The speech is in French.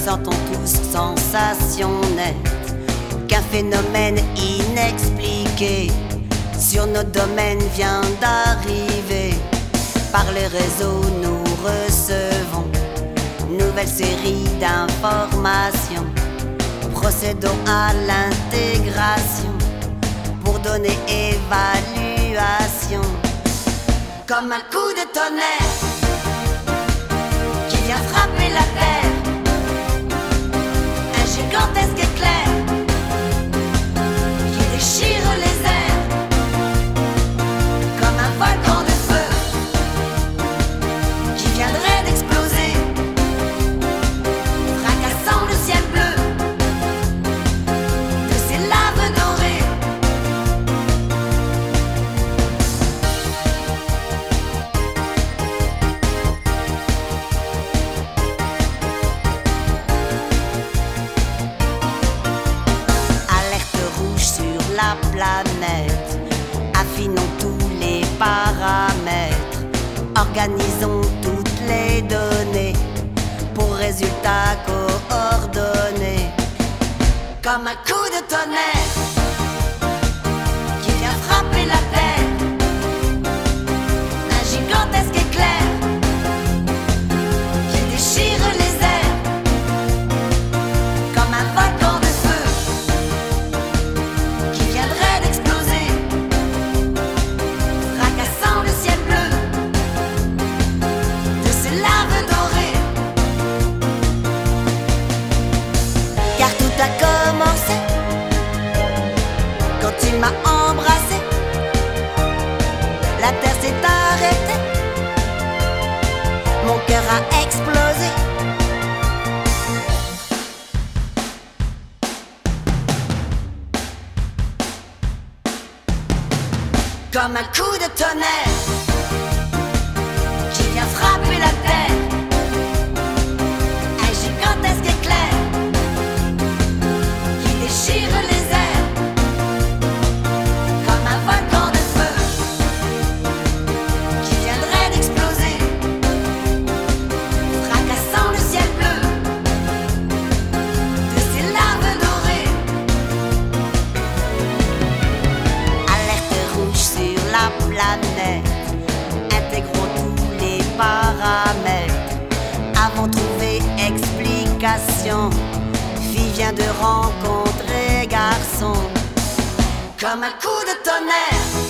ressentons tous sensation nette qu'un phénomène inexpliqué sur nos domaines vient d'arriver. Par les réseaux nous recevons nouvelle série d'informations. Procédons à l'intégration pour donner évaluation. Comme un coup de tonnerre qui vient frapper la terre, un gigantesque éclair qui déchire les airs. Comme un volcan de feu qui viendrait d'exploser, fracassant le ciel bleu de ses laves dorées. Alerte rouge sur la planète, affinons tous les paramètres, organisons toutes les données pour résultats coordonnés. Comme un coup de tonnerre qui vient frapper la terre, un gigantesque éclair qui déchire les airs. Comme un volcan de feu qui viendrait d'exploser, fracassant le ciel bleu de ses laves dorées. Car tout a commencé quand il m'a embrassé. La terre s'est arrêtée, mon cœur a explosé. Comme un coup de tonnerre qui vient frapper la terre, un gigantesque éclair qui déchire les airs. Comme un volcan de feu qui viendrait d'exploser, fracassant le ciel bleu de ses laves dorées. Alerte rouge sur la planète, intégrons tous les paramètres. Avons trouvé explication, fille vient de rencontrer garçon. Comme un coup de tonnerre